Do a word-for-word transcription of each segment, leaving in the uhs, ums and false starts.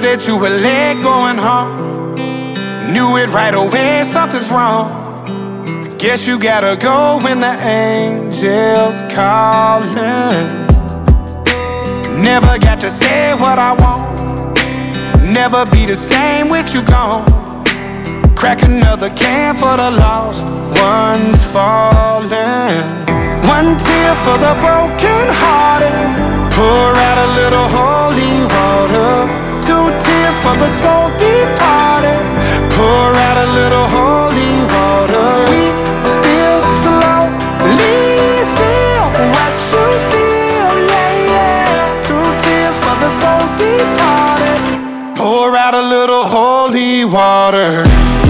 Heard that you were late going home. Knew it right away, something's wrong. Guess you gotta go when the angels calling. Never got to say what I want. Never be the same with you gone. Crack another can for the lost ones falling. One tear for the broken hearted. Pour out a little holy water. Two tears for the soul departed. Pour out a little holy water. We still slowly feel what you feel, yeah, yeah. Two tears for the soul departed. Pour out a little holy water.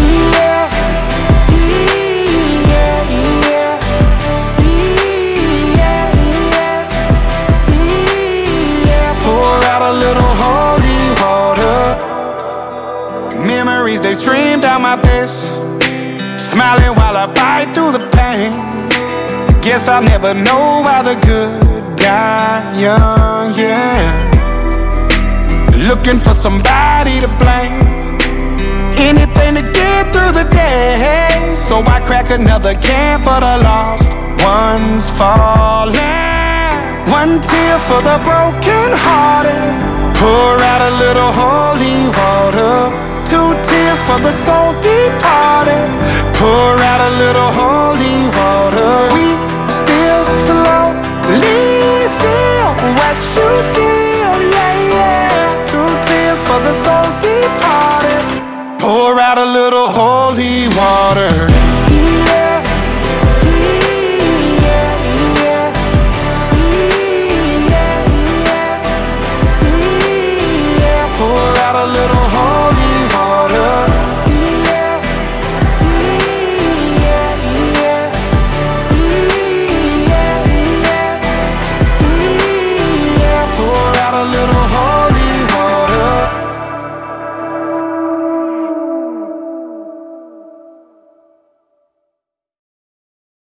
Memories, they stream down my face, smiling while I bite through the pain. Guess I'll never know why the good die young, yeah. Looking for somebody to blame, anything to get through the day. So I crack another can for the lost ones falling. One tear for the broken hearted. Pour out a little holy water. Two tears for the soul departed. Pour out a little holy water. We still slowly feel what you feel, yeah, yeah. Two tears for the soul departed. Pour out a little holy water. Yeah, yeah, yeah, yeah, yeah, yeah. Pour out a little